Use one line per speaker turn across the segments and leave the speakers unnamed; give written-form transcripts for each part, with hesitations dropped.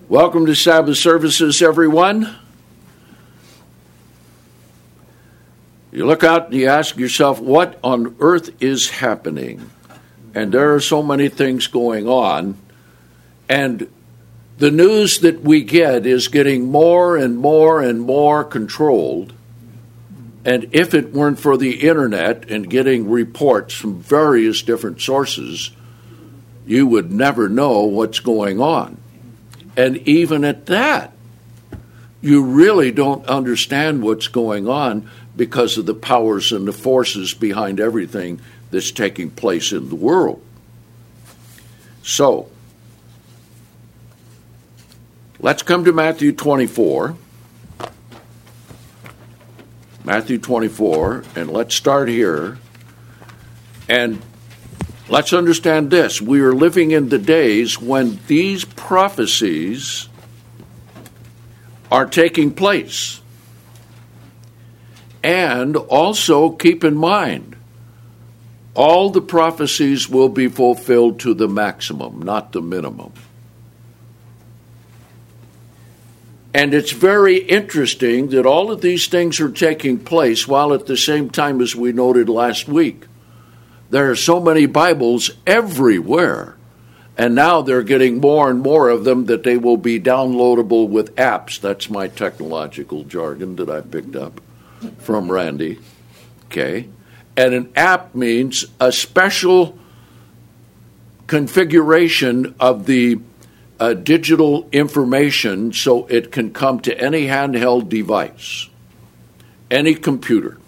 Welcome to Sabbath services, everyone. You look out and you ask yourself, what on earth is happening? And there are so many things going on. And the news that we get is getting more and more and more controlled. And if it weren't for the internet and getting reports from various different sources, you would never know what's going on. And even at that, you really don't understand what's going on because of the powers and the forces behind everything that's taking place in the world. So, let's come to Matthew 24. Matthew 24, and let's start here. And let's understand this. We are living in the days when these prophecies are taking place. And also keep in mind, all the prophecies will be fulfilled to the maximum, not the minimum. And it's very interesting that all of these things are taking place while at the same time, as we noted last week, there are so many Bibles everywhere. And now they're getting more and more of them that they will be downloadable with apps. That's my technological jargon that I picked up from Randy. Okay. And an app means a special configuration of the digital information so it can come to any handheld device, any computer,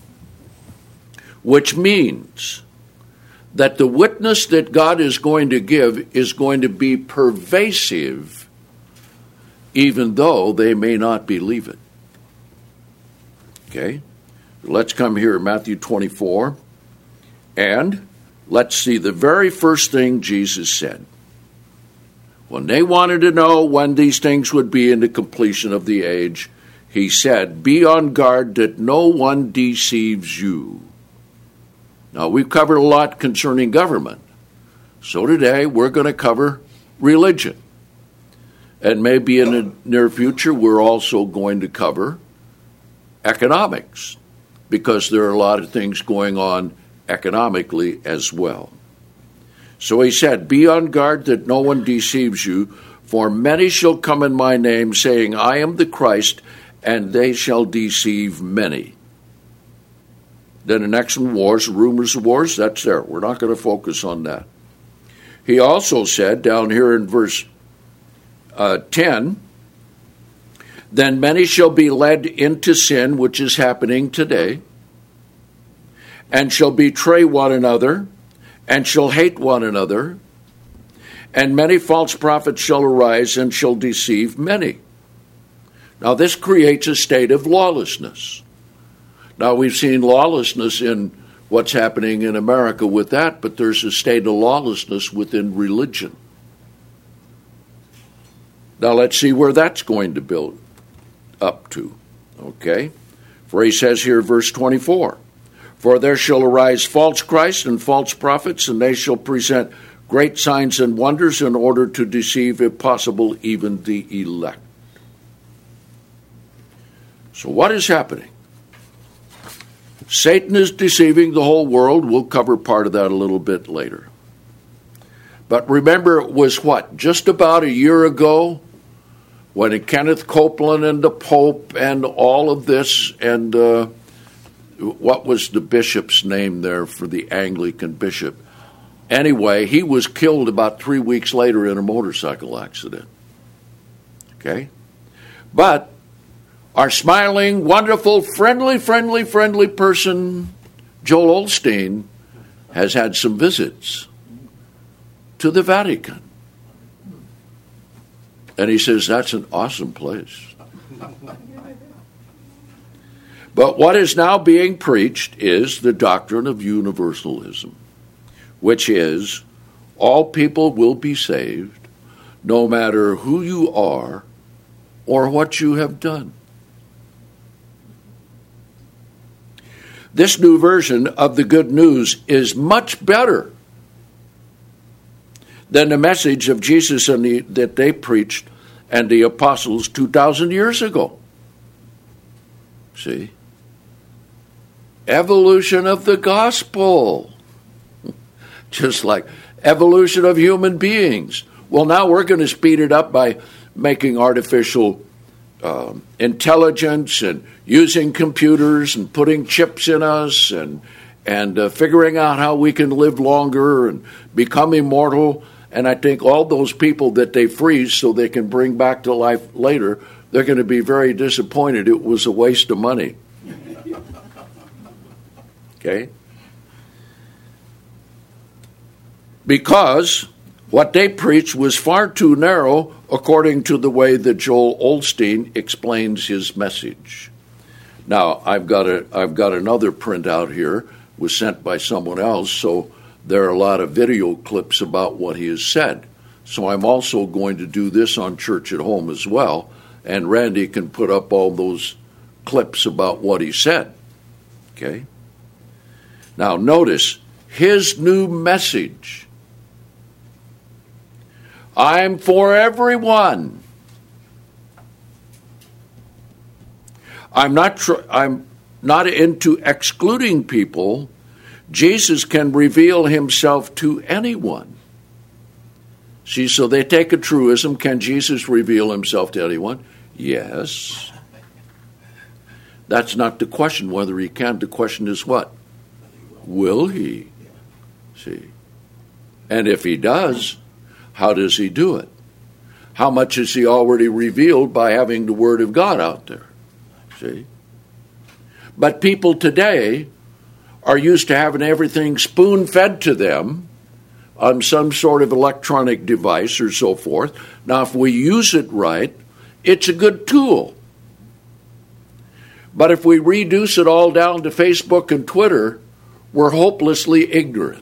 which means that the witness that God is going to give is going to be pervasive, even though they may not believe it. Okay? Let's come here, Matthew 24, and let's see the very first thing Jesus said. When they wanted to know when these things would be in the completion of the age, he said, "Be on guard that no one deceives you." Now, we've covered a lot concerning government. So today, we're going to cover religion. And maybe in the near future, we're also going to cover economics, because there are a lot of things going on economically as well. So he said, "Be on guard that no one deceives you, for many shall come in my name, saying, 'I am the Christ,' and they shall deceive many." Then the next one, wars, rumors of wars, that's there. We're not going to focus on that. He also said, down here in verse 10, "Then many shall be led into sin," which is happening today, "and shall betray one another, and shall hate one another, and many false prophets shall arise and shall deceive many." Now this creates a state of lawlessness. Now we've seen lawlessness in what's happening in America with that, but there's a state of lawlessness within religion. Now let's see where that's going to build up to. Okay? For he says here, verse 24, "For there shall arise false Christs and false prophets, and they shall present great signs and wonders in order to deceive, if possible, even the elect." So what is happening? Satan is deceiving the whole world. We'll cover part of that a little bit later. But remember, it was what? Just about a year ago when Kenneth Copeland and the Pope and all of this, and what was the bishop's name there for the Anglican bishop? Anyway, he was killed about 3 weeks later in a motorcycle accident. Okay? But our smiling, wonderful, friendly person, Joel Osteen, has had some visits to the Vatican. And he says, that's an awesome place. But what is now being preached is the doctrine of universalism, which is all people will be saved, no matter who you are or what you have done. This new version of the good news is much better than the message of Jesus that they preached and the apostles 2,000 years ago. See? Evolution of the gospel. Just like evolution of human beings. Well, now we're going to speed it up by making artificial intelligence and using computers and putting chips in us and figuring out how we can live longer and become immortal. And I think all those people that they freeze so they can bring back to life later, they're going to be very disappointed. It was a waste of money. Okay? Because what they preached was far too narrow according to the way that Joel Osteen explains his message. Now, I've got another printout here, was sent by someone else, so there are a lot of video clips about what he has said. So I'm also going to do this on Church at Home as well, and Randy can put up all those clips about what he said. Okay? Now, notice his new message. I'm for everyone. I'm not into excluding people. Jesus can reveal himself to anyone. See, so they take a truism. Can Jesus reveal himself to anyone? Yes. That's not the question whether he can. The question is what? Will he? See. And if he does, how does he do it? How much has he already revealed by having the Word of God out there? See? But people today are used to having everything spoon-fed to them on some sort of electronic device or so forth. Now, if we use it right, it's a good tool. But if we reduce it all down to Facebook and Twitter, we're hopelessly ignorant.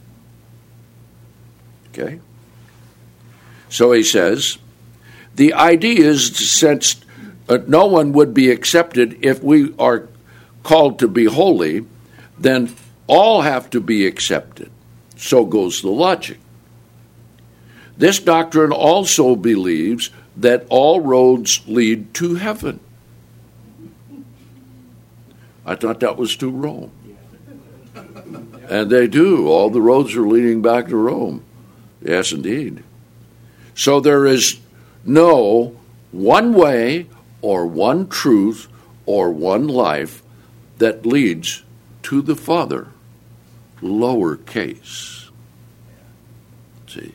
Okay? So he says, the idea is since no one would be accepted if we are called to be holy, then all have to be accepted. So goes the logic. This doctrine also believes that all roads lead to heaven. I thought that was to Rome. And they do. All the roads are leading back to Rome. Yes, indeed. So there is no one way or one truth or one life that leads to the Father, lowercase. See?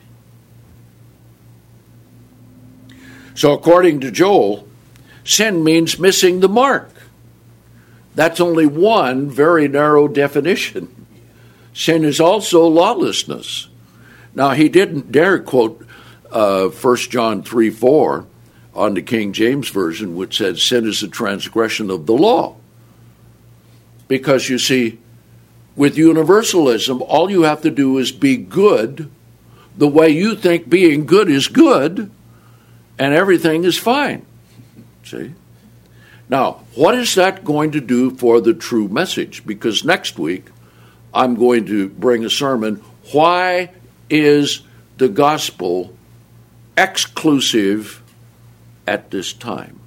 So according to Joel, sin means missing the mark. That's only one very narrow definition. Sin is also lawlessness. Now, he didn't dare quote 1 John 3:4 on the King James Version, which said sin is a transgression of the law. Because, you see, with universalism, all you have to do is be good the way you think being good is good, and everything is fine. See? Now, what is that going to do for the true message? Because next week, I'm going to bring a sermon, why is the gospel exclusive at this time?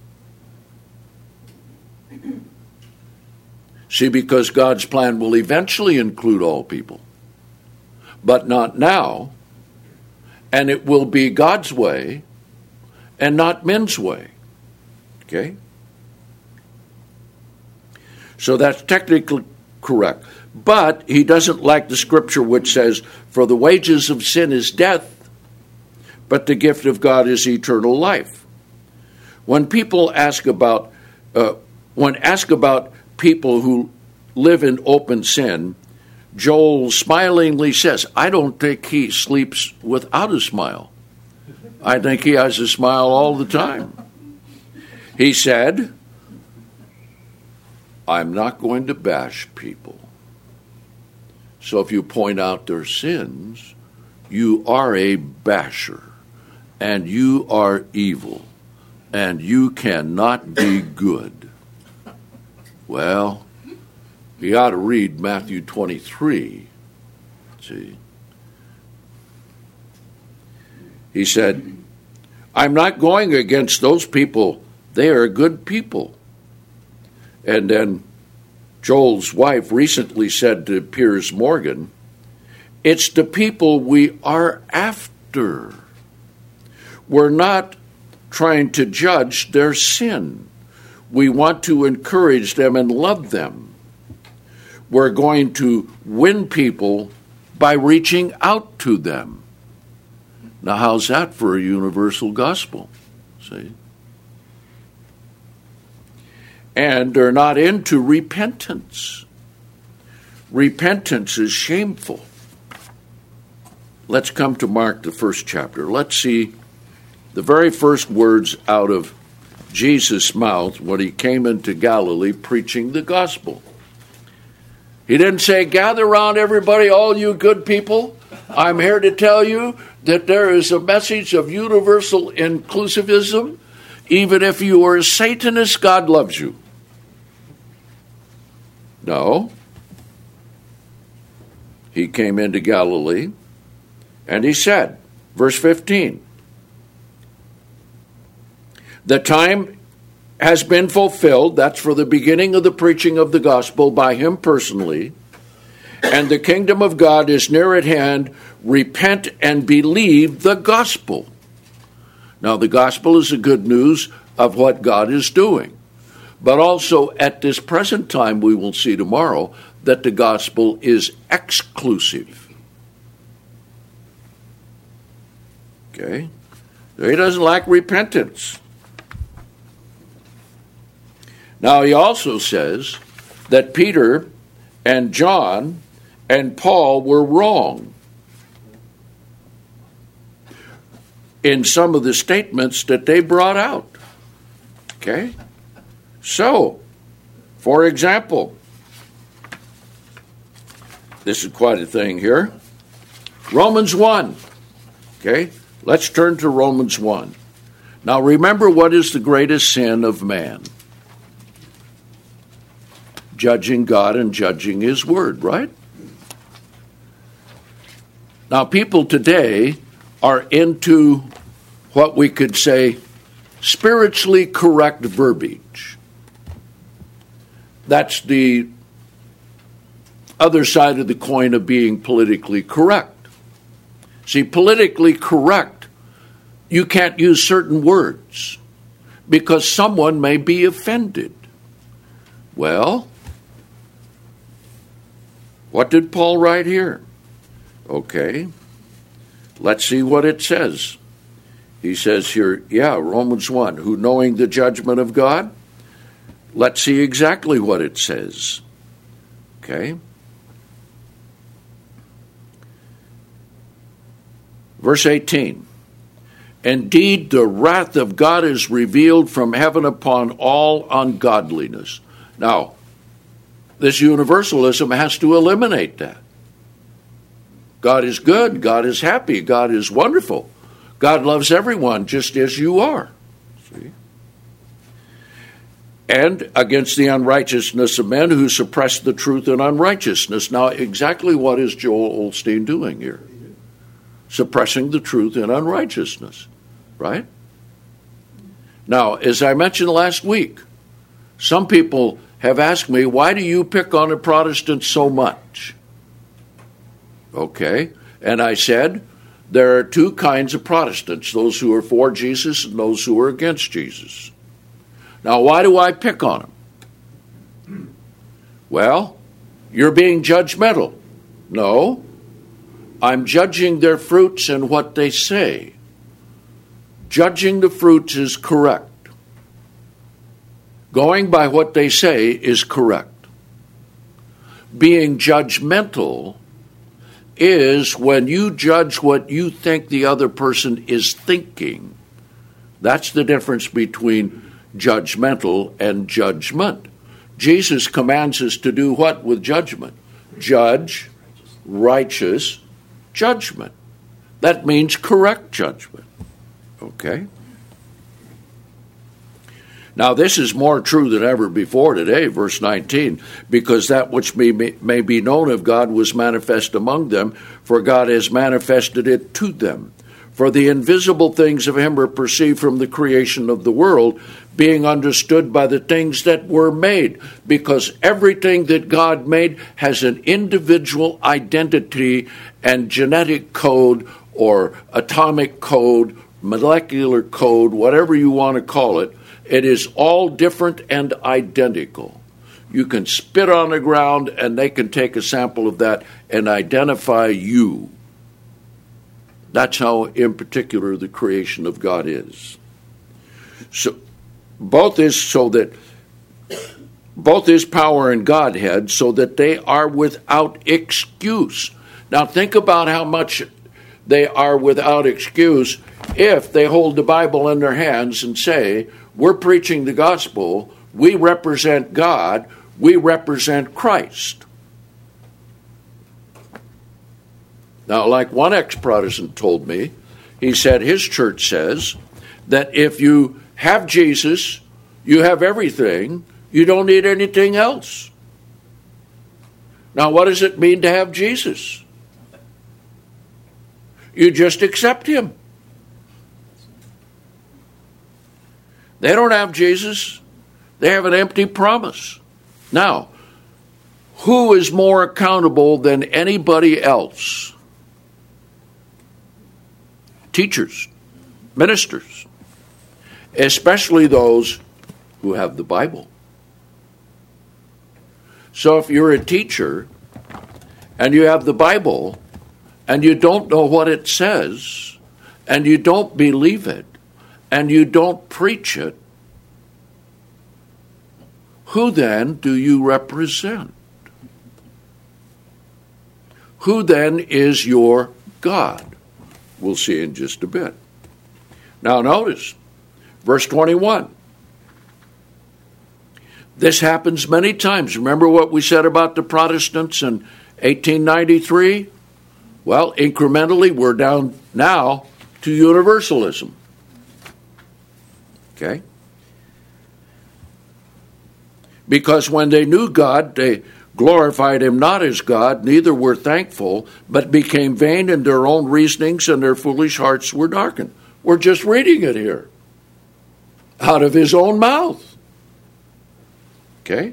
See, because God's plan will eventually include all people, but not now, and it will be God's way and not men's way. Okay? So that's technically correct. But he doesn't like the scripture which says, for the wages of sin is death, but the gift of God is eternal life. When people ask about people who live in open sin, Joel smilingly says, I don't think he sleeps without a smile. I think he has a smile all the time. He said, I'm not going to bash people. So if you point out their sins, you are a basher, and you are evil, and you cannot be good. Well, you ought to read Matthew 23. See? He said, I'm not going against those people. They are good people. And then Joel's wife recently said to Piers Morgan, it's the people we are after. We're not trying to judge their sin. We want to encourage them and love them. We're going to win people by reaching out to them. Now, how's that for a universal gospel? See? And they're not into repentance. Repentance is shameful. Let's come to Mark, the first chapter. Let's see the very first words out of Jesus' mouth when he came into Galilee preaching the gospel. He didn't say, gather around everybody, all you good people. I'm here to tell you that there is a message of universal inclusivism. Even if you are a Satanist, God loves you. No. He came into Galilee and he said, verse 15, the time has been fulfilled, that's for the beginning of the preaching of the gospel by him personally, and the kingdom of God is near at hand. Repent and believe the gospel. Now, the gospel is the good news of what God is doing. But also, at this present time, we will see tomorrow that the gospel is exclusive. Okay? He doesn't lack repentance. Now, he also says that Peter and John and Paul were wrong in some of the statements that they brought out. Okay? So, for example, this is quite a thing here. Romans 1. Okay? Let's turn to Romans 1. Now, remember, what is the greatest sin of man? Judging God and judging his word, right? Now, people today are into what we could say spiritually correct verbiage. That's the other side of the coin of being politically correct. See, politically correct, you can't use certain words because someone may be offended. Well, what did Paul write here? Okay, let's see what it says. He says here, Romans 1, who knowing the judgment of God, let's see exactly what it says. Okay. Verse 18. Indeed, the wrath of God is revealed from heaven upon all ungodliness. Now, this universalism has to eliminate that. God is good. God is happy. God is wonderful. God loves everyone just as you are. See? And against the unrighteousness of men who suppress the truth in unrighteousness. Now, exactly what is Joel Osteen doing here? Suppressing the truth in unrighteousness, right? Now, as I mentioned last week, some people have asked me, why do you pick on the Protestants so much? Okay, and I said, there are two kinds of Protestants, those who are for Jesus and those who are against Jesus. Now, why do I pick on them? Well, you're being judgmental. No, I'm judging their fruits and what they say. Judging the fruits is correct. Going by what they say is correct. Being judgmental is when you judge what you think the other person is thinking. That's the difference between judgmental and judgment. Jesus commands us to do what with judgment? Judge, righteous judgment. That means correct judgment. Okay? Now, this is more true than ever before today, verse 19, because that which may be known of God was manifest among them, for God has manifested it to them. For the invisible things of him are perceived from the creation of the world, being understood by the things that were made, because everything that God made has an individual identity and genetic code or atomic code, molecular code, whatever you want to call it. It is all different and identical. You can spit on the ground and they can take a sample of that and identify you. That's how, in particular, the creation of God is. So, both is power and Godhead, so that they are without excuse. Now, think about how much they are without excuse if they hold the Bible in their hands and say, "We're preaching the gospel. We represent God. We represent Christ." Now, like one ex-Protestant told me, he said his church says that if you have Jesus, you have everything, you don't need anything else. Now, what does it mean to have Jesus? You just accept him. They don't have Jesus. They have an empty promise. Now, who is more accountable than anybody else? Teachers, ministers, especially those who have the Bible. So if you're a teacher and you have the Bible and you don't know what it says and you don't believe it and you don't preach it, who then do you represent? Who then is your God? We'll see in just a bit. Now notice, verse 21. This happens many times. Remember what we said about the Protestants in 1893? Well, incrementally, we're down now to universalism. Okay? Because when they knew God, they glorified him not as God, neither were thankful, but became vain in their own reasonings, and their foolish hearts were darkened. We're just reading it here. Out of his own mouth. Okay?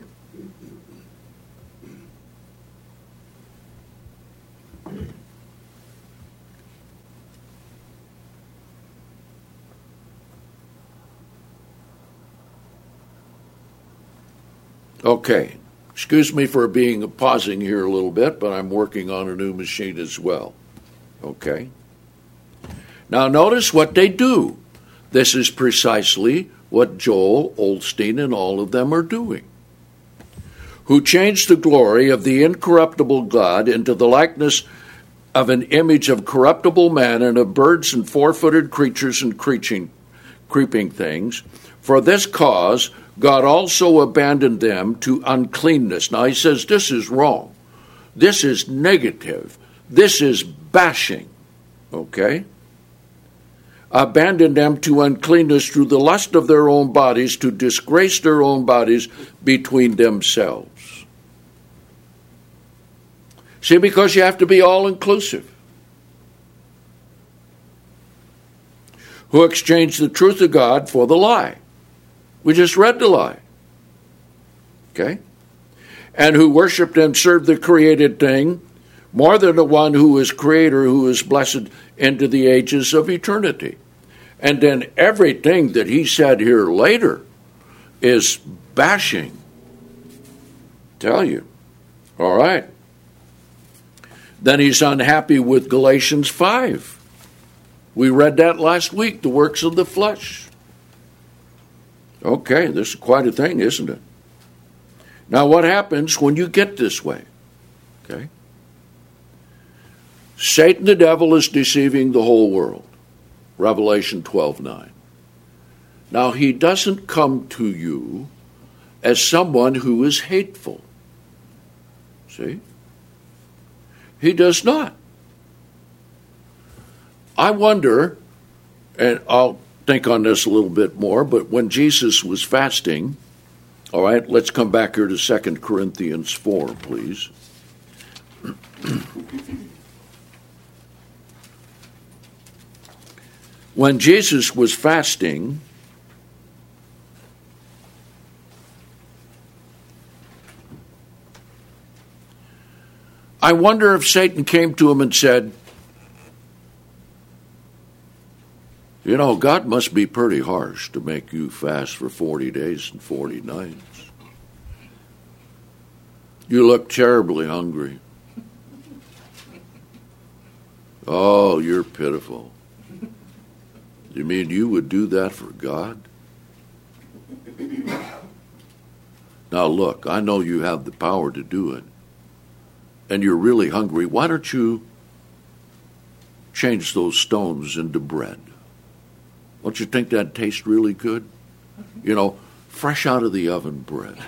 Okay. Excuse me for pausing here a little bit, but I'm working on a new machine as well. Okay? Now notice what they do. This is precisely what Joel Osteen and all of them are doing. Who changed the glory of the incorruptible God into the likeness of an image of corruptible man and of birds and four-footed creatures and creeping things. For this cause God also abandoned them to uncleanness. Now he says this is wrong. This is negative. This is bashing. Okay? Abandoned them to uncleanness through the lust of their own bodies, to disgrace their own bodies between themselves. See, because you have to be all-inclusive. Who exchanged the truth of God for the lie. We just read the lie. Okay? And who worshiped and served the created thing more than the one who is creator, who is blessed into the ages of eternity. And then everything that he said here later is bashing. Tell you. All right. Then he's unhappy with Galatians 5. We read that last week, the works of the flesh. Okay, this is quite a thing, isn't it? Now, what happens when you get this way? Okay. Satan, the devil, is deceiving the whole world. Revelation 12:9. Now, he doesn't come to you as someone who is hateful. See? He does not. I wonder, and I'll think on this a little bit more, but when Jesus was fasting, all right, let's come back here to 2 Corinthians 4, please. When Jesus was fasting, I wonder if Satan came to him and said, you know, God must be pretty harsh to make you fast for 40 days and 40 nights. You look terribly hungry. Oh, you're pitiful. You mean you would do that for God? Now look, I know you have the power to do it, and you're really hungry. Why don't you change those stones into bread? Don't you think that tastes really good? You know, fresh out of the oven bread.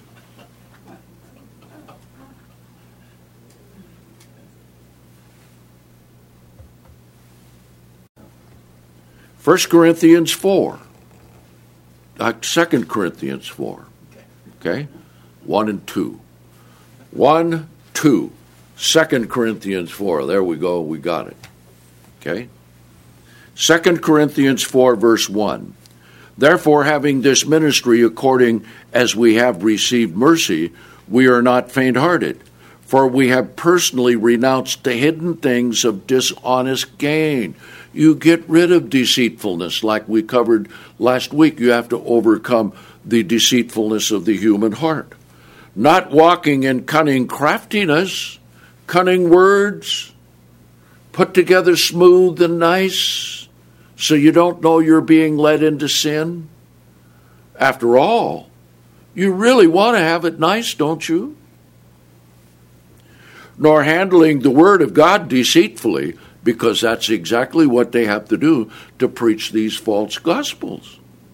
First Corinthians 4. 2 Corinthians 4. Okay? 1 and 2. 1, 2. 2 Corinthians 4. There we go. We got it. Okay? 2 Corinthians 4, verse 1. Therefore, having this ministry according as we have received mercy, we are not faint-hearted, for we have personally renounced the hidden things of dishonest gain. You get rid of deceitfulness, like we covered last week. You have to overcome the deceitfulness of the human heart. Not walking in cunning craftiness, cunning words, put together smooth and nice, so you don't know you're being led into sin. After all, you really want to have it nice, don't you? Nor handling the word of God deceitfully, because that's exactly what they have to do to preach these false gospels.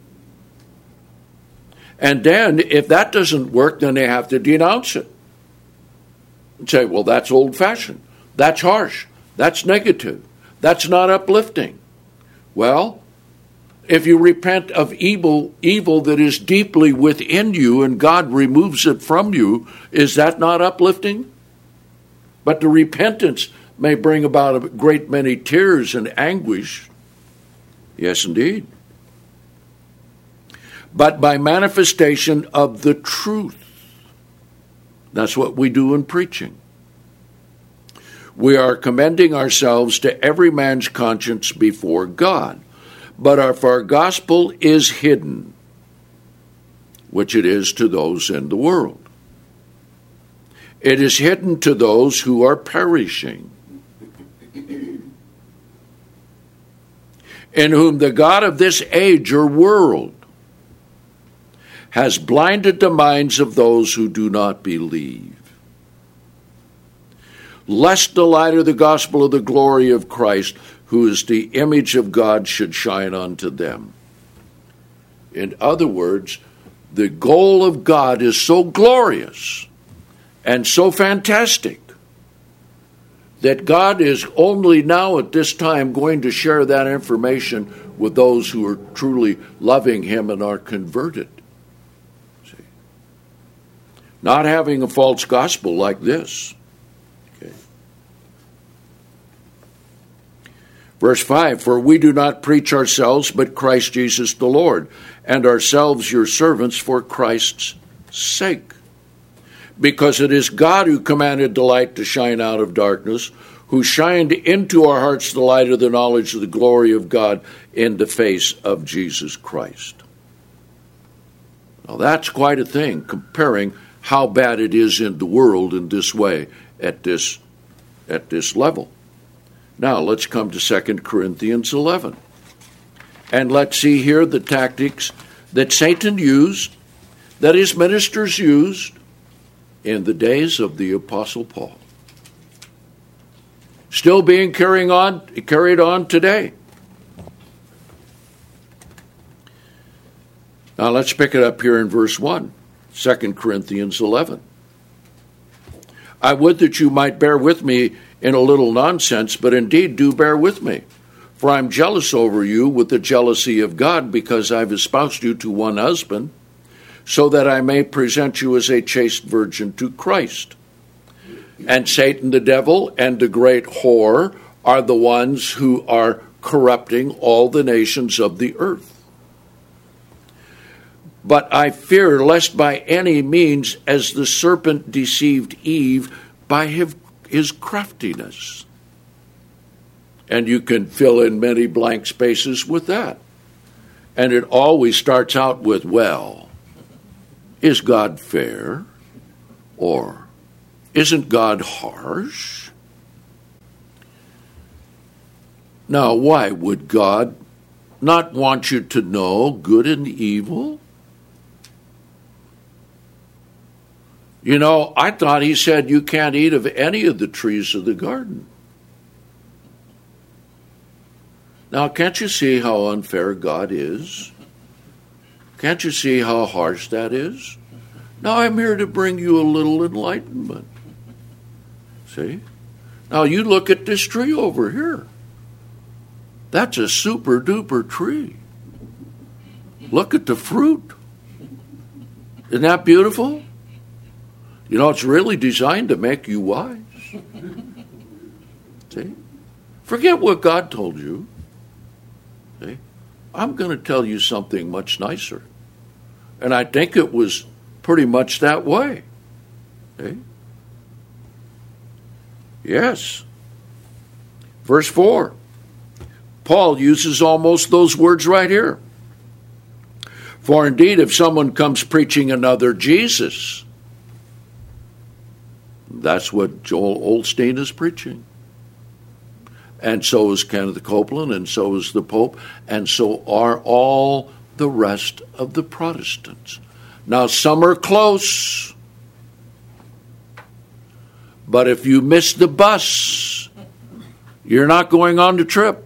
And then, if that doesn't work, then they have to denounce it. And say, well, that's old-fashioned. That's harsh. That's negative. That's not uplifting. Well, if you repent of evil that is deeply within you and God removes it from you, is that not uplifting? But the repentance may bring about a great many tears and anguish. Yes, indeed. But by manifestation of the truth. That's what we do in preaching. We are commending ourselves to every man's conscience before God. But if our gospel is hidden, which it is to those in the world, it is hidden to those who are perishing, in whom the God of this age or world has blinded the minds of those who do not believe, lest the light of the gospel of the glory of Christ, who is the image of God, should shine unto them. In other words, the goal of God is so glorious and so fantastic that God is only now at this time going to share that information with those who are truly loving Him and are converted. See? Not having a false gospel like this. Okay. Verse 5, for we do not preach ourselves, but Christ Jesus the Lord, and ourselves your servants for Christ's sake. Because it is God who commanded the light to shine out of darkness, who shined into our hearts the light of the knowledge of the glory of God in the face of Jesus Christ. Now that's quite a thing, comparing how bad it is in the world in this way, at this level. Now let's come to 2 Corinthians 11. And let's see here the tactics that Satan used, that his ministers used, in the days of the Apostle Paul. Still being carried on today. Now let's pick it up here in verse 1, 2 Corinthians 11. I would that you might bear with me in a little nonsense, but indeed do bear with me. For I'm jealous over you with the jealousy of God, because I've espoused you to one husband, so that I may present you as a chaste virgin to Christ. And Satan the devil and the great whore are the ones who are corrupting all the nations of the earth. But I fear lest by any means, as the serpent deceived Eve by his craftiness. And you can fill in many blank spaces with that. And it always starts out with, well, is God fair? Or isn't God harsh? Now, why would God not want you to know good and evil? You know, I thought he said you can't eat of any of the trees of the garden. Now, can't you see how unfair God is? Can't you see how harsh that is? Now, I'm here to bring you a little enlightenment. See? Now, you look at this tree over here. That's a super duper tree. Look at the fruit. Isn't that beautiful? You know, it's really designed to make you wise. See? Forget what God told you. See? I'm going to tell you something much nicer. And I think it was pretty much that way. See? Yes. Verse 4. Paul uses almost those words right here. For indeed, if someone comes preaching another Jesus, that's what Joel Osteen is preaching. And so is Kenneth Copeland, and so is the Pope, and so are all the rest of the Protestants. Now, some are close, but if you miss the bus, you're not going on the trip.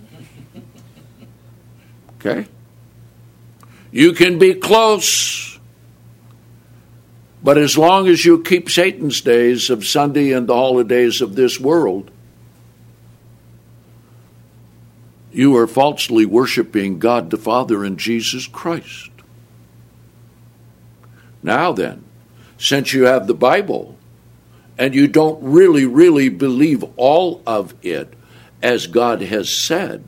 Okay? You can be close, but as long as you keep Satan's days of Sunday and the holidays of this world, you are falsely worshiping God the Father and Jesus Christ. Now then, since you have the Bible, and you don't really believe all of it as God has said,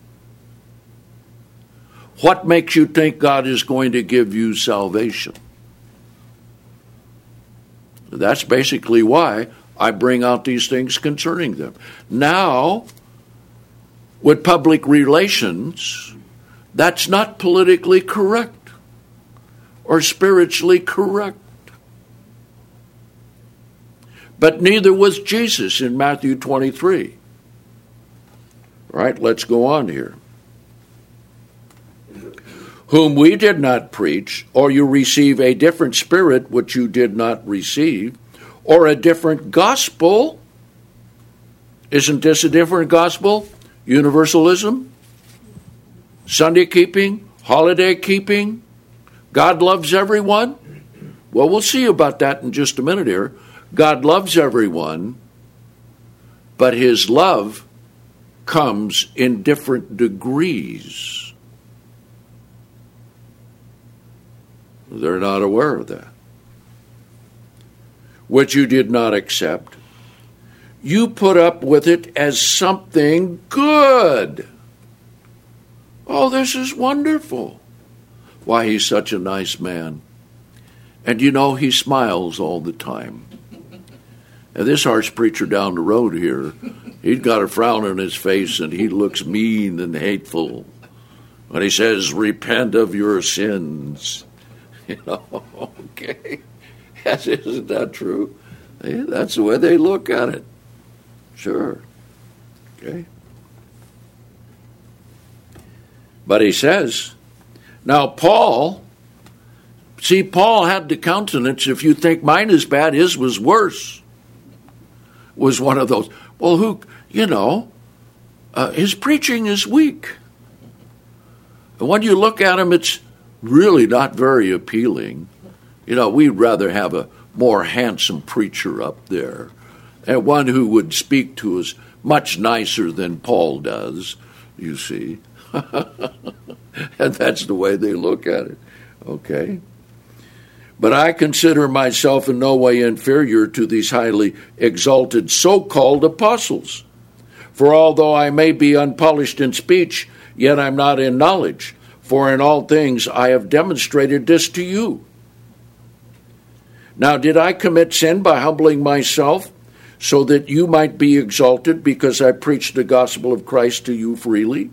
what makes you think God is going to give you salvation? That's basically why I bring out these things concerning them. Now, with public relations, that's not politically correct or spiritually correct. But neither was Jesus in Matthew 23. All right, let's go on here. Whom we did not preach, or you receive a different spirit which you did not receive, or a different gospel. Isn't this a different gospel? Universalism, Sunday keeping, holiday keeping, God loves everyone. Well, we'll see about that in just a minute here. God loves everyone, but his love comes in different degrees. They're not aware of that. Which you did not accept. You put up with it as something good. Oh, this is wonderful. Why, he's such a nice man. And you know, he smiles all the time. And this harsh preacher down the road here, he's got a frown on his face and he looks mean and hateful when he says, repent of your sins. You know, okay. Isn't that true? That's the way they look at it. Sure. Okay. But he says, now Paul had the countenance, if you think mine is bad, his was worse. Was one of those. Well, his preaching is weak. And when you look at him, it's really not very appealing. You know, we'd rather have a more handsome preacher up there, and one who would speak to us much nicer than Paul does, you see. And that's the way they look at it. Okay. But I consider myself in no way inferior to these highly exalted so-called apostles. For although I may be unpolished in speech, yet I'm not in knowledge. For in all things I have demonstrated this to you. Now did I commit sin by humbling myself, so that you might be exalted, because I preached the gospel of Christ to you freely?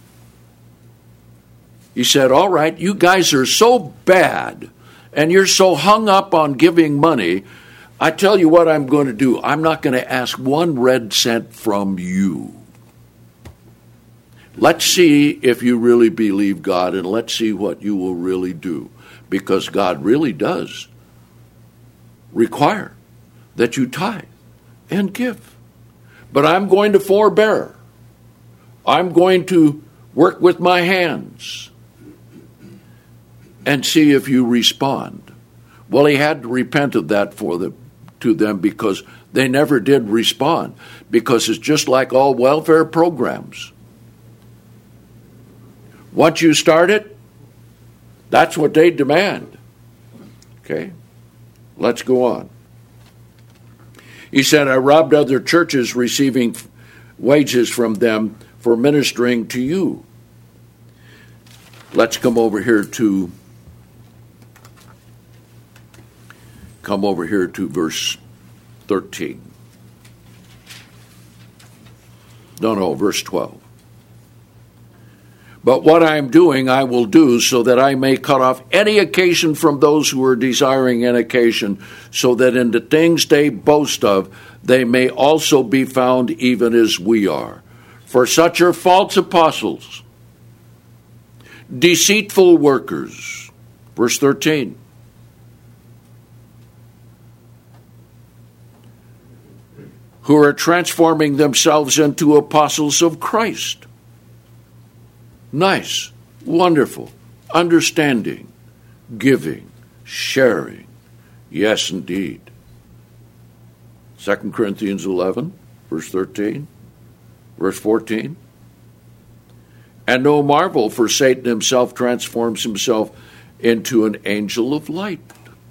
He said, all right, you guys are so bad, and you're so hung up on giving money. I tell you what I'm going to do. I'm not going to ask 1 red cent from you. Let's see if you really believe God, and let's see what you will really do. Because God really does require that you tithe and give. But I'm going to forbear. I'm going to work with my hands and see if you respond. Well, he had to repent of that to them because they never did respond. Because it's just like all welfare programs. Once you start it, that's what they demand. Okay? Let's go on. He said, I robbed other churches, receiving wages from them for ministering to you. Let's come over here to verse 13. No, verse 12. But what I am doing, I will do, so that I may cut off any occasion from those who are desiring an occasion, so that in the things they boast of, they may also be found even as we are. For such are false apostles, deceitful workers. Verse 13. Who are transforming themselves into apostles of Christ. Nice, wonderful, understanding, giving, sharing. Yes, indeed. 2 Corinthians 11, verse 13, verse 14. And no marvel, for Satan himself transforms himself into an angel of light.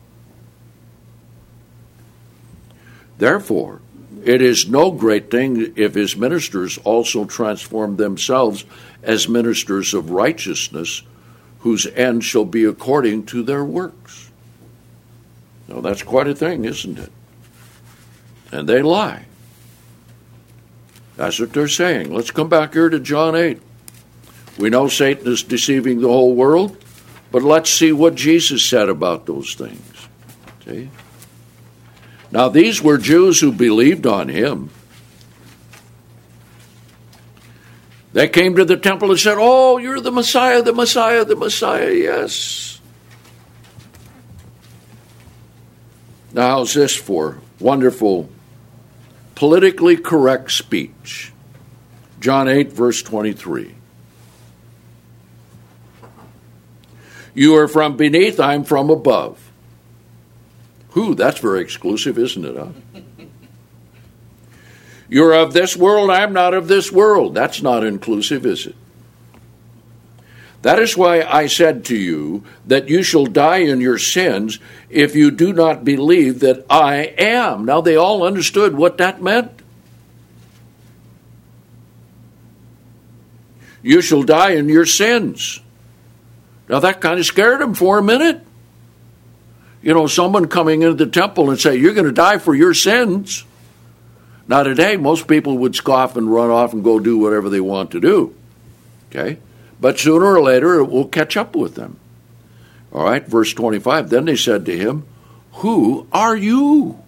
Therefore, it is no great thing if his ministers also transform themselves as ministers of righteousness, whose end shall be according to their works. Now that's quite a thing, isn't it? And they lie. That's what they're saying. Let's come back here to John 8. We know Satan is deceiving the whole world, but let's see what Jesus said about those things. See? Now, these were Jews who believed on him. They came to the temple and said, oh, you're the Messiah, the Messiah, the Messiah, yes. Now, how's this for wonderful, politically correct speech? John 8, verse 23. You are from beneath, I'm from above. That's very exclusive, isn't it? Huh? You're of this world, I'm not of this world. That's not inclusive, is it? That is why I said to you that you shall die in your sins if you do not believe that I am. Now they all understood what that meant. You shall die in your sins. Now that kind of scared them for a minute. You know, someone coming into the temple and say, you're going to die for your sins. Now today, most people would scoff and run off and go do whatever they want to do. Okay? But sooner or later, it will catch up with them. All right, verse 25. Then they said to him, who are you?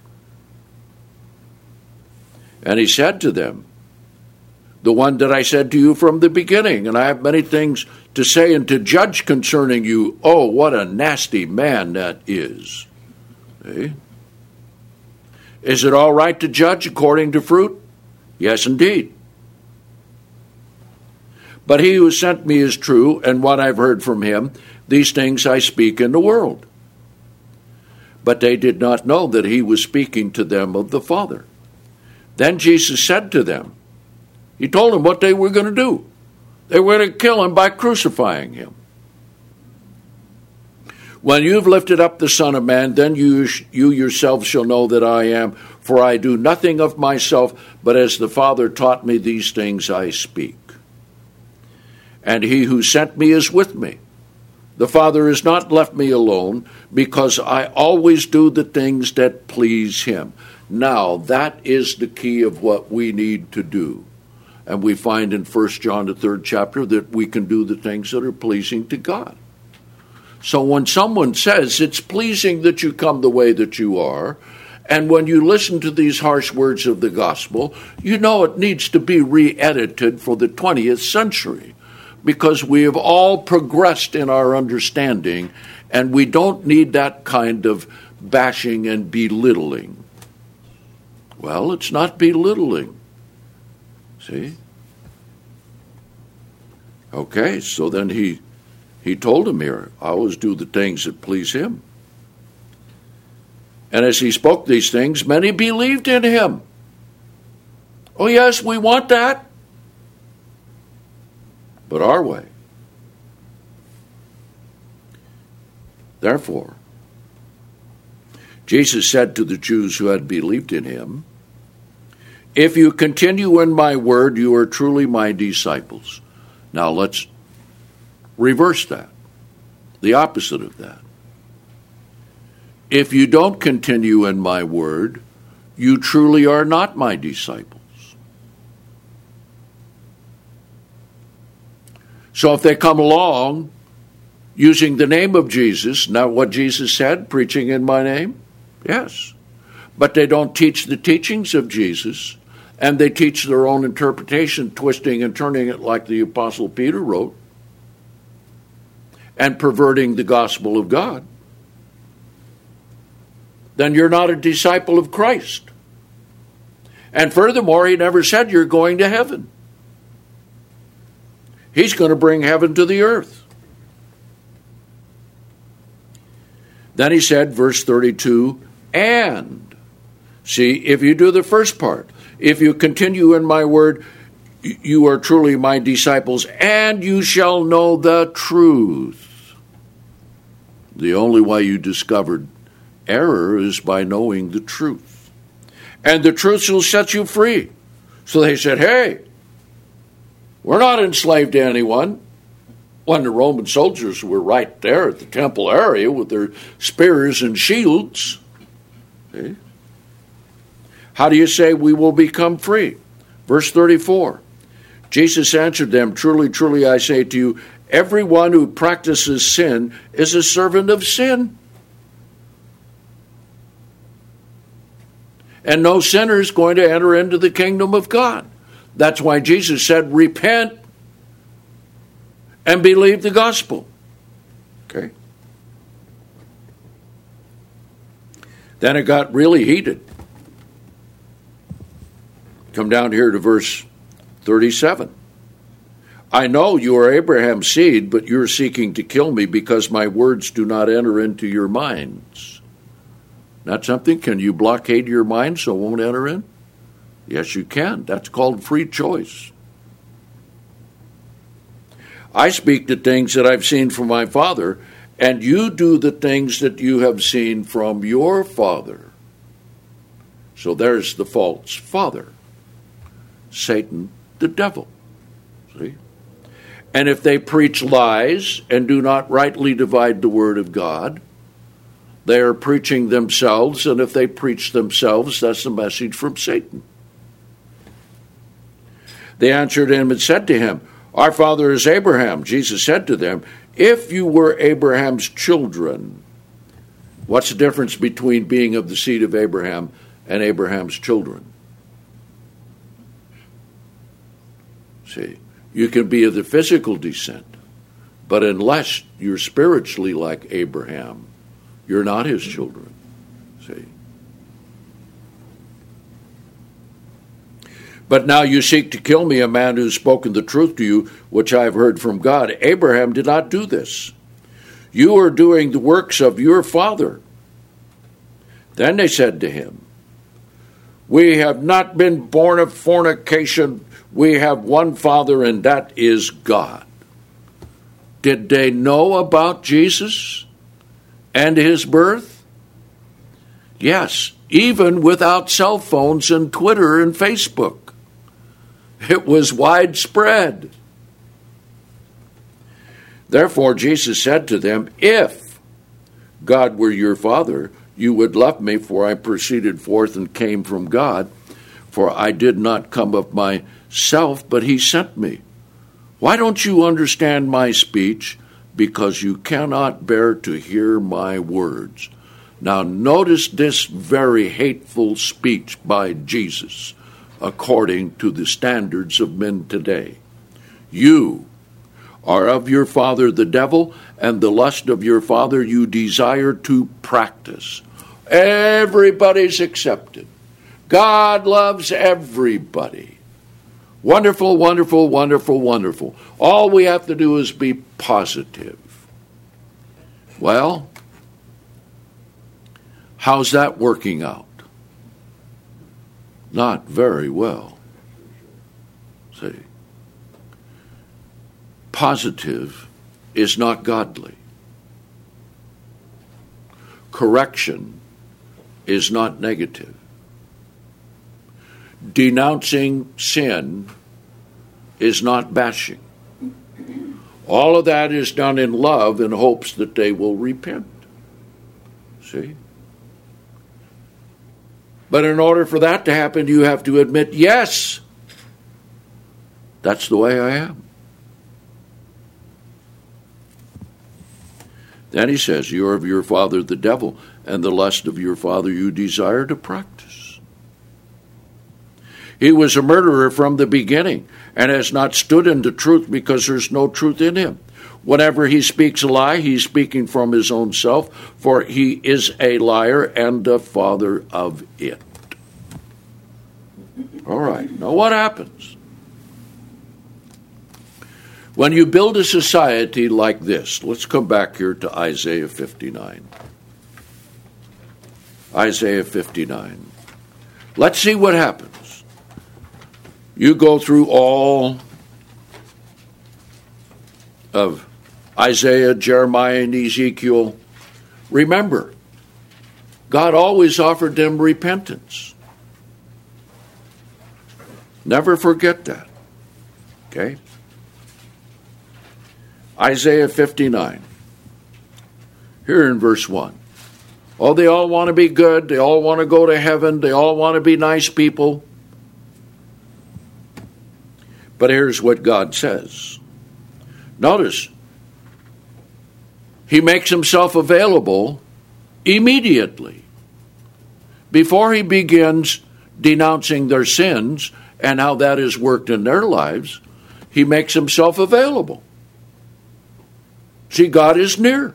And he said to them, the one that I said to you from the beginning, and I have many things to say and to judge concerning you. Oh, what a nasty man that is. Okay? Is it all right to judge according to fruit? Yes, indeed. But he who sent me is true, and what I've heard from him, these things I speak in the world. But they did not know that he was speaking to them of the Father. Then Jesus said to them, he told them what they were going to do. They were going to kill him by crucifying him. When you've lifted up the Son of Man, then you yourselves shall know that I am, for I do nothing of myself, but as the Father taught me, these things I speak. And he who sent me is with me. The Father has not left me alone, because I always do the things that please him. Now, that is the key of what we need to do. And we find in 1 John, the 3rd chapter, that we can do the things that are pleasing to God. So when someone says it's pleasing that you come the way that you are, and when you listen to these harsh words of the gospel, you know it needs to be re-edited for the 20th century, because we have all progressed in our understanding, and we don't need that kind of bashing and belittling. Well, it's not belittling. See? Okay, so then he told him here, I always do the things that please him. And as he spoke these things, many believed in him. Oh yes, we want that. But our way. Therefore, Jesus said to the Jews who had believed in him, if you continue in my word, you are truly my disciples. Now let's reverse that, the opposite of that. If you don't continue in my word, you truly are not my disciples. So if they come along using the name of Jesus, not what Jesus said, preaching in my name, yes, but they don't teach the teachings of Jesus, and they teach their own interpretation, twisting and turning it like the Apostle Peter wrote, and perverting the gospel of God, then you're not a disciple of Christ. And furthermore, he never said you're going to heaven. He's going to bring heaven to the earth. Then he said, verse 32, and. See, if you do the first part, if you continue in my word, you are truly my disciples, and you shall know the truth. The only way you discovered error is by knowing the truth. And the truth shall set you free. So they said, hey, we're not enslaved to anyone. When the Roman soldiers were right there at the temple area with their spears and shields. See? How do you say we will become free? Verse 34. Jesus answered them, truly, truly, I say to you, everyone who practices sin is a servant of sin. And no sinner is going to enter into the kingdom of God. That's why Jesus said, repent and believe the gospel. Okay? Then it got really heated. Come down here to verse 37. I know you are Abraham's seed, but you're seeking to kill me because my words do not enter into your minds. Not something, can you blockade your mind so it won't enter in? Yes, you can. That's called free choice. I speak the things that I've seen from my Father, and you do the things that you have seen from your father. So there's the false father. Satan, the devil. See? And if they preach lies and do not rightly divide the word of God, they are preaching themselves, and if they preach themselves, that's a message from Satan. They answered him and said to him, our father is Abraham. Jesus said to them, if you were Abraham's children, what's the difference between being of the seed of Abraham and Abraham's children? See, you can be of the physical descent, but unless you're spiritually like Abraham, you're not his children. See? But now you seek to kill me, a man who's spoken the truth to you, which I have heard from God. Abraham did not do this. You are doing the works of your father. Then they said to him, we have not been born of fornication. We have one Father, and that is God. Did they know about Jesus? and his birth? Yes, even without cell phones and Twitter and Facebook. It was widespread. Therefore, Jesus said to them, if God were your Father, you would love me, for I proceeded forth and came from God, for I did not come of myself, but he sent me. Why don't you understand my speech? Because you cannot bear to hear my words. Now notice this very hateful speech by Jesus, according to the standards of men today. You are of your father the devil, and the lust of your father you desire to practice. Everybody's accepted. God loves everybody. Wonderful, wonderful, wonderful, wonderful. All we have to do is be positive. Well, how's that working out? Not very well. See, positive is not godly. Correction is not negative. Denouncing sin is not bashing. All of that is done in love in hopes that they will repent. See? But in order for that to happen, you have to admit, yes, that's the way I am. Then he says, you are of your father the devil, and the lust of your father you desire to practice. He was a murderer from the beginning, and has not stood in the truth because there's no truth in him. Whenever he speaks a lie, he's speaking from his own self, for he is a liar and the father of it. All right, now what happens? When you build a society like this, let's come back here to Isaiah 59. Isaiah 59. Let's see what happens. You go through all of Isaiah, Jeremiah, and Ezekiel. Remember, God always offered them repentance. Never forget that. Okay? Isaiah 59. Here in verse 1. Oh, they all want to be good. They all want to go to heaven. They all want to be nice people. But here's what God says. Notice, he makes himself available immediately. Before he begins denouncing their sins and how that has worked in their lives, he makes himself available. See, God is near.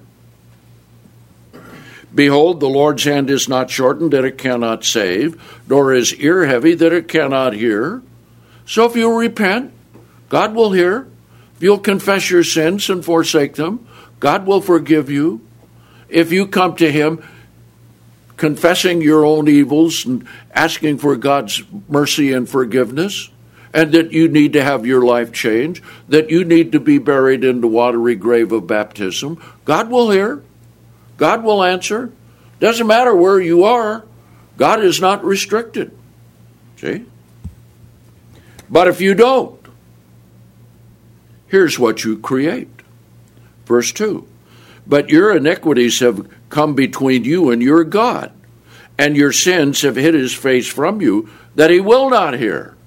Behold, the Lord's hand is not shortened that it cannot save, nor his ear heavy that it cannot hear. So if you repent, God will hear. If you'll confess your sins and forsake them, God will forgive you. If you come to him confessing your own evils and asking for God's mercy and forgiveness, and that you need to have your life changed, that you need to be buried in the watery grave of baptism, God will hear. God will answer. Doesn't matter where you are. God is not restricted. See? But if you don't, here's what you create. Verse 2. But your iniquities have come between you and your God, and your sins have hid his face from you, that he will not hear.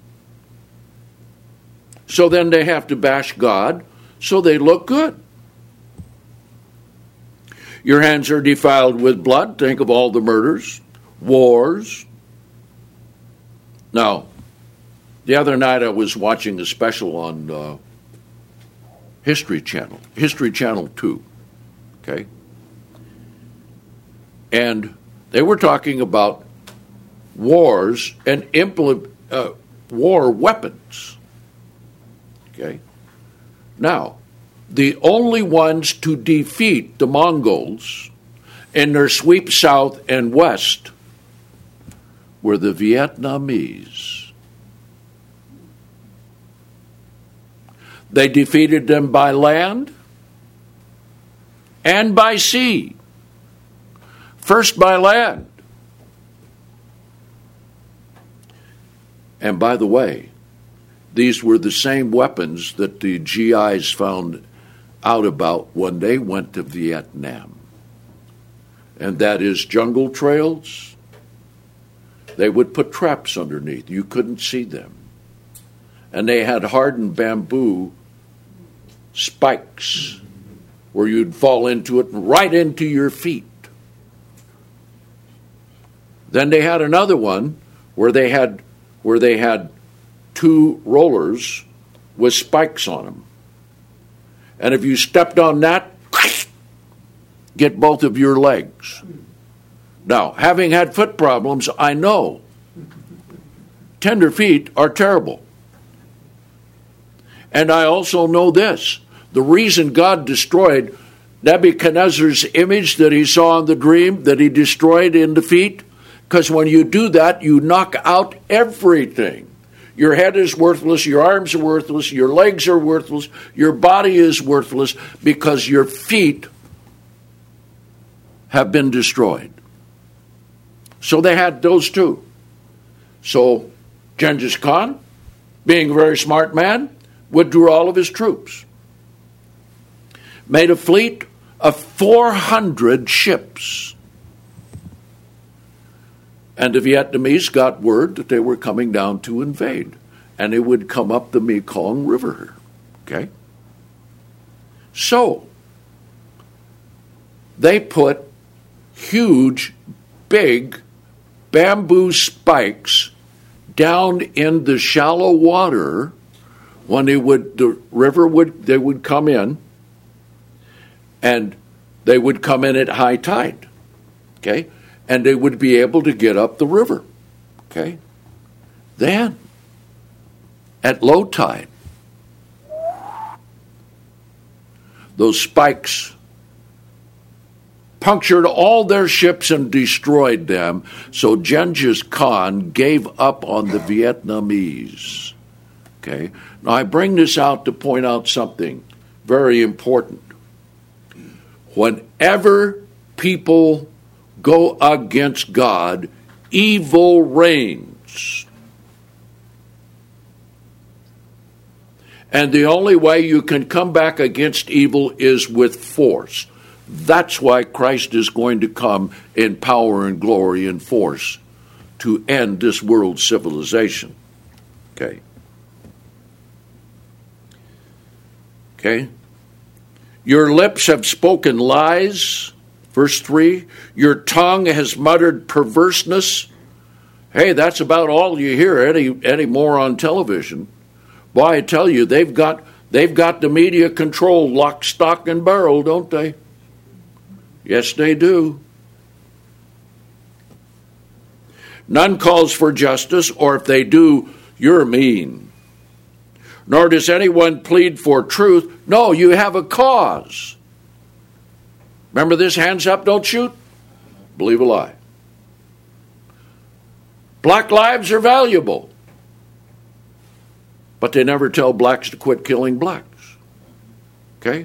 So then they have to bash God, so they look good. Your hands are defiled with blood. Think of all the murders, wars. Now, the other night I was watching a special on History Channel 2, okay? And they were talking about wars and war weapons, okay? Now, the only ones to defeat the Mongols in their sweep south and west were the Vietnamese. They defeated them by land and by sea. first by land. And by the way, these were the same weapons that the GIs found out about when they went to Vietnam. And that is jungle trails. They would put traps underneath. You couldn't see them. And they had hardened bamboo spikes where you'd fall into it right into your feet. Then they had another one where they had two rollers with spikes on them. And if you stepped on that, get both of your legs. Now, having had foot problems, I know tender feet are terrible. And I also know this. The reason God destroyed Nebuchadnezzar's image that he saw in the dream, that he destroyed in the feet, because when you do that, you knock out everything. Your head is worthless, your arms are worthless, your legs are worthless, your body is worthless, because your feet have been destroyed. So they had those two. So Genghis Khan, being a very smart man, withdrew all of his troops. Made a fleet of 400 ships. And the Vietnamese got word that they were coming down to invade. And they would come up the Mekong River. Okay? So, they put huge, big bamboo spikes down in the shallow water when they would come in, and they would come in at high tide, okay? And they would be able to get up the river, okay? Then, at low tide, those spikes punctured all their ships and destroyed them, so Genghis Khan gave up on the Vietnamese. Okay? Now, I bring this out to point out something very important. Whenever people go against God, evil reigns. And the only way you can come back against evil is with force. That's why Christ is going to come in power and glory and force to end this world civilization. Okay. Okay. Your lips have spoken lies. Verse 3. Your tongue has muttered perverseness. Hey, that's about all you hear anymore on television. Boy, I tell you, they've got the media controlled lock, stock, and barrel, don't they? Yes, they do. None calls for justice, or if they do, you're mean. Nor does anyone plead for truth. No, you have a cause. Remember this, hands up, don't shoot? Believe a lie. Black lives are valuable. But they never tell blacks to quit killing blacks. Okay?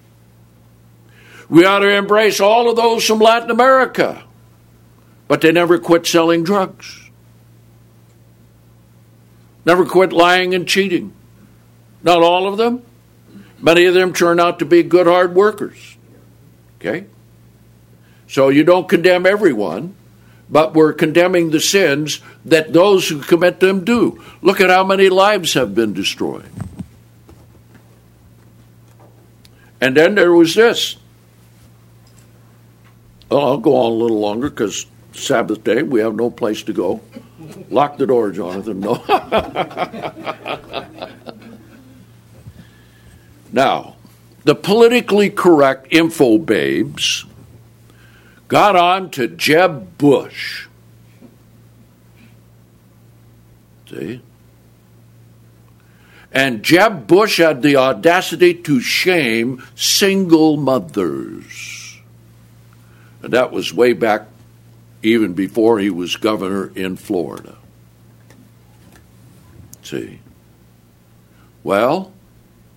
We ought to embrace all of those from Latin America. But they never quit selling drugs. Never quit lying and cheating. Not all of them. Many of them turn out to be good, hard workers. Okay? So you don't condemn everyone, but we're condemning the sins that those who commit them do. Look at how many lives have been destroyed. And then there was this. Well, I'll go on a little longer because Sabbath day, we have no place to go. Lock the door, Jonathan. No. Now, the politically correct info babes got on to Jeb Bush. See? And Jeb Bush had the audacity to shame single mothers. And that was way back even before he was governor in Florida. See? Well,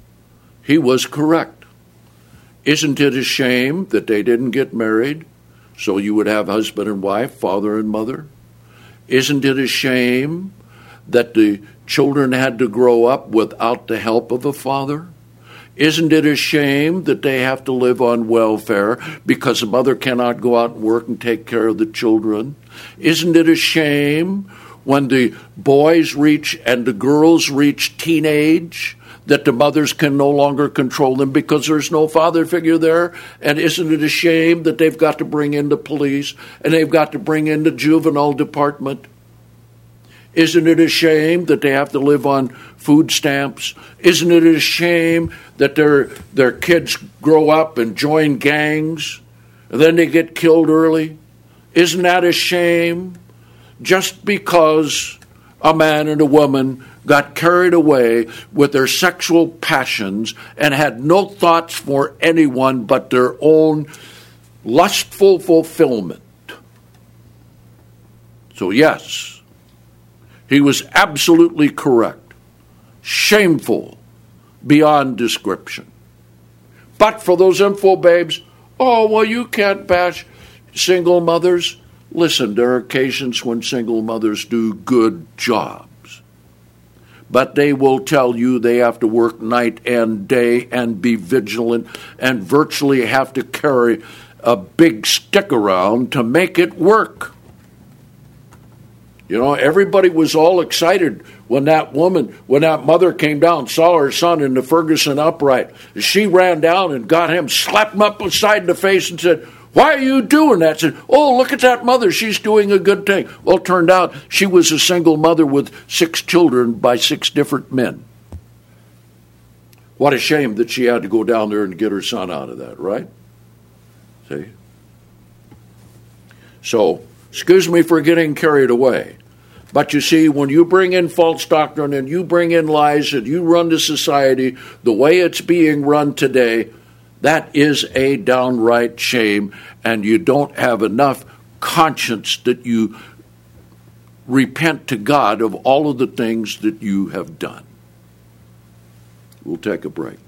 he was correct. Isn't it a shame that they didn't get married So you would have husband and wife, father and mother. Isn't it a shame that the children had to grow up without the help of a father? Isn't it a shame that they have to live on welfare because the mother cannot go out and work and take care of the children? Isn't it a shame when the boys reach and the girls reach teenage that the mothers can no longer control them because there's no father figure there? And isn't it a shame that they've got to bring in the police and they've got to bring in the juvenile department? Isn't it a shame that they have to live on food stamps? Isn't it a shame that their kids grow up and join gangs and then they get killed early? Isn't that a shame? Just because a man and a woman got carried away with their sexual passions and had no thoughts for anyone but their own lustful fulfillment. So yes, he was absolutely correct. Shameful beyond description. But for those info babes, oh, well, you can't bash single mothers. Listen, there are occasions when single mothers do good jobs. But they will tell you they have to work night and day and be vigilant and virtually have to carry a big stick around to make it work. You know, everybody was all excited when that mother came down, saw her son in the Ferguson upright. She ran down and got him, slapped him up beside the face and said, "Why are you doing that?" Said, "Oh, look at that mother. She's doing a good thing." Well, it turned out she was a single mother with 6 children by 6 different men. What a shame that she had to go down there and get her son out of that, right? See? So, excuse me for getting carried away. But you see, when you bring in false doctrine and you bring in lies and you run the society the way it's being run today, that is a downright shame, and you don't have enough conscience that you repent to God of all of the things that you have done. We'll take a break.